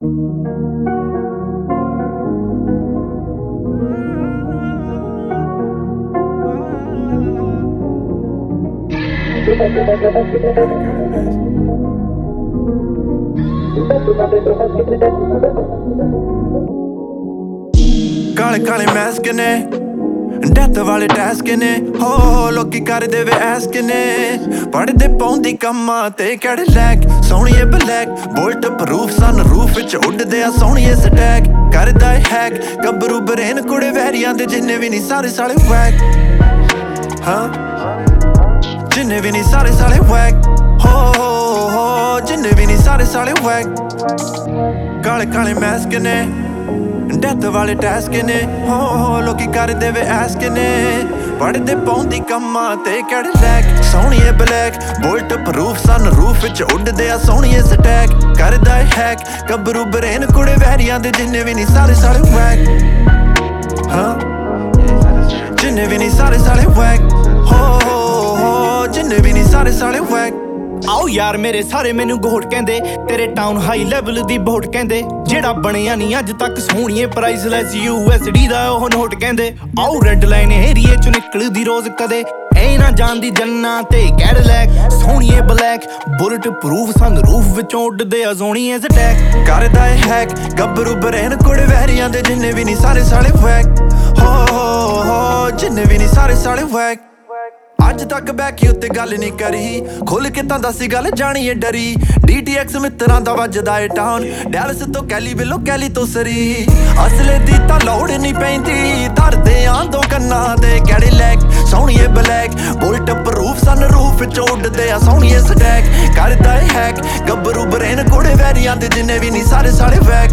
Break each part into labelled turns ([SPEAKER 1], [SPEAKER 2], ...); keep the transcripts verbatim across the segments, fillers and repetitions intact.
[SPEAKER 1] ਕਾਲੇ ਕਾਲੇ ਮੈਸਕ ਨੇ ਡੈਥ ਵਾਲੇ ਟੈਸਕ ਨੇ ਹੋ ਲੋਕੀ ਕਰਦੇ ਵੇ ਐਸਕ ਨੇ ਪੜਦੇ ਪਾਉਂਦੀ ਕੰਮਾਂ ਤੇ ਕੈਡਿਲੈਕ ਸੋਹਣੀਏ black bulletproof sunroof ਵਿੱਚ ਉੱਡਦੇ ਆ ਸੋਹਣੀਏ ਸਟੈਕ ਕਰਦਾ ਏ ਹੈਕ ਗੱਭਰੂ ਬਰੇਨ ਕੁੜੇ ਵਹਿਰੀਆਂ ਦੇ ਜਿੰਨੇ ਵੀ ਨਹੀਂ ਸਾਰੇ ਸਾਲੇ ਵੈਕ ਹਾਂ ਜਿੰਨੇ ਵੀ ਨਹੀਂ ਸਾਰੇ ਸਾਲੇ ਵੈਕ ਹੋ ਹੋ ਜਿੰਨੇ ਵੀ ਨਹੀਂ ਸਾਰੇ ਸਾਲੇ ਵੈਕ ਕਾਲੇ ਕਾਲੇ ਮੈਸਕ ਨੇ ਡੈਥ ਵਾਲੇ ਟੈਸਕ ਨੇ ਹੋ ਹੋ ਲੋਕੀ ਕਰਦੇ ਵੇ ਐਸਕ ਨੇ ਪੜਦੇ ਪਾਉਂਦੀ ਕੰਮਾਂ ਤੇ ਕੈਡਿਲੈਕ ਸੋਹਣੀਏ black bulletproof sunroof ਵਿੱਚ ਉੱਡਦੇ ਆ ਸੋਹਣੀਏ ਸਟੈਕ ਕਰਦਾ ਏ ਹੈਕ ਗੱਭਰੂ ਬਰੇਨ ਕੁੜੇ ਵਹਿਰੀਆਂ ਦੇ ਜਿੰਨੇ ਵੀ ਨਹੀਂ ਸਾਰੇ ਸਾਲੇ ਵੈਕ ਹਾਂ ਜਿੰਨੇ ਵੀ ਨਹੀਂ ਸਾਰੇ ਸਾਲੇ ਵੈਕ ਹੋ ਹੋ ਜਿੰਨੇ ਵੀ ਨਹੀਂ ਸਾਰੇ ਸਾਲੇ ਵੈਕ
[SPEAKER 2] ਆਓ ਯਾਰ ਮੇਰੇ ਸਾਰੇ ਮੈਨੂੰ ਗੋਹਟ ਕਹਿੰਦੇ ਤੇਰੇ ਟਾਊਨ ਹਾਈ ਲੈਵਲ ਦੀ ਬੋਟ ਕਹਿੰਦੇ ਜਿਹੜਾ ਬਣਿਆ ਨਹੀਂ ਅੱਜ ਤੱਕ ਸੋਹਣੀਏ ਪ੍ਰਾਈਸਲੈਸ ਯੂ ਐਸ ਡੀ ਦਾ ਉਹ ਨੋਟ ਕਹਿੰਦੇ ਆਓ ਰੈੱਡ ਲਾਈਨ ਏਰੀਏ ਚੋਂ ਨਿਕਲਦੀ ਰੋਜ਼ ਕਦੇ ਐ ਨਾ ਜਾਂਦੀ ਜੰਨਾ ਤੇ ਕੈਡਿਲੈਕ ਸੋਹਣੀਏ black bulletproof sunroof ਵਿੱਚੋਂ ਉੱਡਦੇ ਆ ਸੋਹਣੀਏ ਸਟੈਕ
[SPEAKER 1] ਕਰਦਾ ਏ ਹੈਕ ਗੱਭਰੂ ਬਰੇਨ ਕੁੜੇ ਵਹਿਰੀਆਂ ਦੇ ਜਿੰਨੇ ਵੀ ਨਹੀਂ ਸਾਰੇ ਸਾਲੇ ਵੈਕ ਹੋ ਹੋ ਜਿੰਨੇ ਵੀ ਨਹੀਂ ਸਾਰੇ ਸਾਲੇ ਵੈਕ ਅੱਜ ਤੱਕ ਬੈਕੀ ਉੱਤੇ ਗੱਲ ਨਹੀਂ ਕਰੀ ਖੁੱਲ ਕੇ ਤਾਂ ਦੱਸੀ ਗੱਲ ਜਾਣੀ ਏ ਡਰੀ ਡੀ ਟੀ ਐਕਸ ਮਿੱਤਰਾਂ ਦਾ ਵੱਜਦਾ ਏ ਟਾਊਨ ਡੈਲਸ ਤੋਂ ਕੈਲੀ ਬਿਲੋ ਕੈਲੀ ਤੋਂ ਸਰੀ ਅਸਲੇ ਦੀ ਤਾਂ ਲੋੜ ਨਹੀਂ ਪੈਂਦੀ ਧਰਦੇ ਆਂ ਦੋ ਕੰਨਾਂ ਦੇ ਕੈਡਿਲੈਕ ਸੋਹਣੀਏ black bulletproof sunroof ਵਿੱਚ ਉੱਡਦੇ ਆ ਸੋਹਣੀਏ ਸਟੈਕ ਕਰਦਾ ਏ ਹੈਕ ਗੱਭਰੂ ਬਰੇਨ ਕੁੜੇ ਵਹਿਰੀਆਂ ਦੇ ਜਿੰਨੇ ਵੀ ਨਹੀਂ ਸਾਰੇ ਸਾਲੇ ਵੈਕ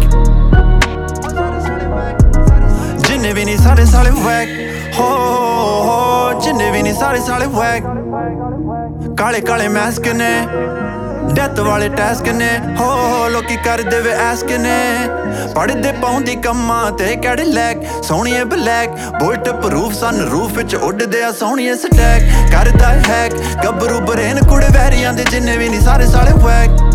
[SPEAKER 1] ਜਿੰਨੇ ਵੀ ਨਹੀਂ ਸਾਰੇ ਸਾਲੇ ਵੈਕ ਹੋ ਹੋ ਜਿੰਨੇ ਵੀ ਨਹੀਂ ਸਾਰੇ ਸਾਲੇ ਵੈਕ ਕਾਲੇ ਕਾਲੇ ਮੈਸਕ ਨੇ ਡੈਥ ਵਾਲੇ ਟੈਸਕ ਨੇ ਹੋ ਹੋ ਲੋਕੀ ਕਰਦੇ ਵੇ ਐਸਕ ਨੇ ਪੜਦੇ ਪਾਉਂਦੀ ਕੰਮਾਂ ਤੇ ਕੈਡਿਲੈਕ ਸੋਹਣੀਏ black bulletproof sunroof ਵਿੱਚ ਉੱਡਦੇ ਆ ਸੋਹਣੀਏ ਸਟੈਕ ਕਰਦਾ ਹੈਕ ਗੱਭਰੂ ਬਰੇਨ ਕੁੜੇ ਵਹਿਰੀਆਂ ਦੇ ਜਿੰਨੇ ਵੀ ਨਹੀਂ ਸਾਰੇ ਸਾਲੇ ਵੈਕ